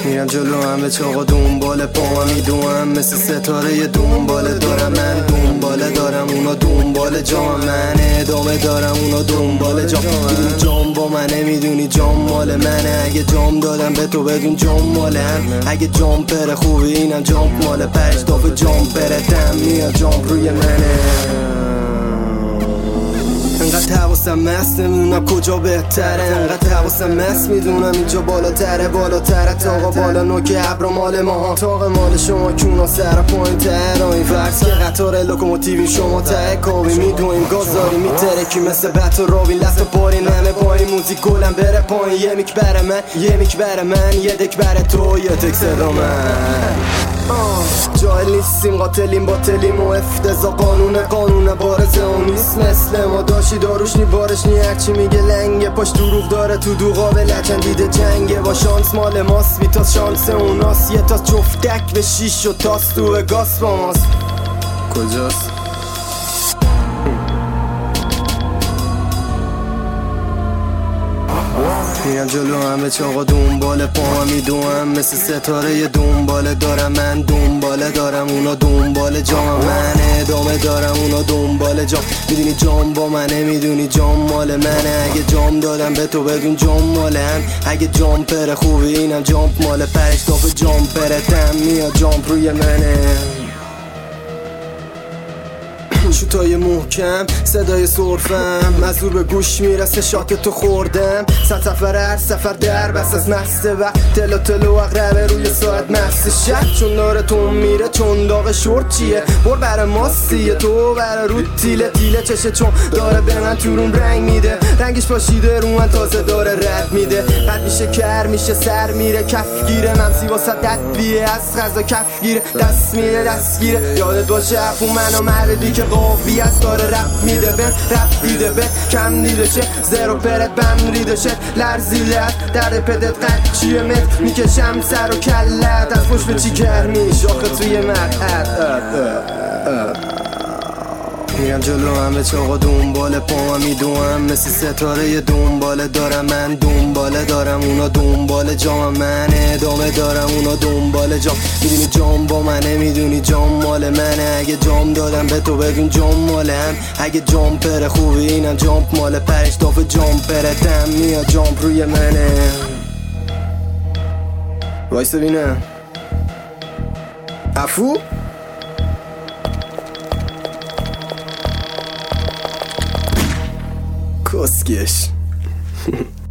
میرم جلو همه چاقا دنبال پاهم میدوم مثل ستاره دنباله دارم من دنباله دارم اونا دنبال جام من ادامه دارم اونا دنبال جام میدونی جام با منه میدونی جام مال منه اگه جام دادم به تو بدون جام مال هم اگه جام پره خوبی اینم جام مال پشتاف جام پره دم میاد جام روی منه انقدر حواسم مست نمیدونم کجا بهتره انقدر حواسم مست میدونم اینجا بالاتره تاقا بالا نوک ابرا مال ما تاق مال شما کونا سر پایین تر این فرس که قطار لوکوموتیوی شما ته کابی میدونیم گازاری میترکی مثل بط و راوی لست و پاری نمه پایین موزیک گلم بره پایین یه میک بره من یه میک بره من یه دک بره تو یه تک صدا من جاهل نیستیم قاتلیم باطلیم و افتضا قانون بارزه و نیست مثل ما داشی داروش نی بارش نی هرچی میگه لنگه پاش دروغ داره تو دوغابه لکن دیده جنگه با شانس مال ماست ویتاس شانس اوناست یه تاس جفتک به شیش و تاس تو گاس با ماست کجاست؟ میرم جلو همه چاقا دنبال پاهم میدوم مثل ستاره دنباله دارم من دنباله دارم اونا دنبال جام من ادامه دارم اونا دنبال جام میدونی جام با منه میدونی جام مال منه اگه جام دادم به تو بدون جام مال هم اگه جام پره خوبی اینم جام مال پشتاف جام پره دم میاد جام روی منه شوتای محکم صدای سرفم مزور به گوش میرسه شات تو خوردم سفر هر سفر در بس از مسته و تلو اقربه روی ساعت مست شد چون داره تو میره چون داغ شورت چیه بر بر ماستیه تو بر رو تیله چشه چون داره به من تو روم رنگ میده رنگش پاشیده رو من تازه داره رد میده قد میشه کر میشه سر میره کف گیره ممسی واسه ددبیه از غذا کف گیره دست میره دست گیره یادت باشه افو منو مردی که قافی است داره رپ میده بن رپ دیده به کم دیده چه زیرو پرت بم ریده شد لرزیده از درد پدت قد چیه مت میکشم سر و کلت از پشت به چی گرمیش آخه توی مرد میرم جلو همه چاقا دنبال پاهم میدوم مثل ستاره دنباله دارم من دنباله دارم اونا دنبال جام من ادامه دارم اونا دنبال جام میدونی جام با منه میدونی جام مال منه اگه جام دادم به تو بگون جام مال هم اگه جام پره خوبی اینم جام مال پشتاف جام پره دم میاد جام روی منه وایس ببینم افو کسکش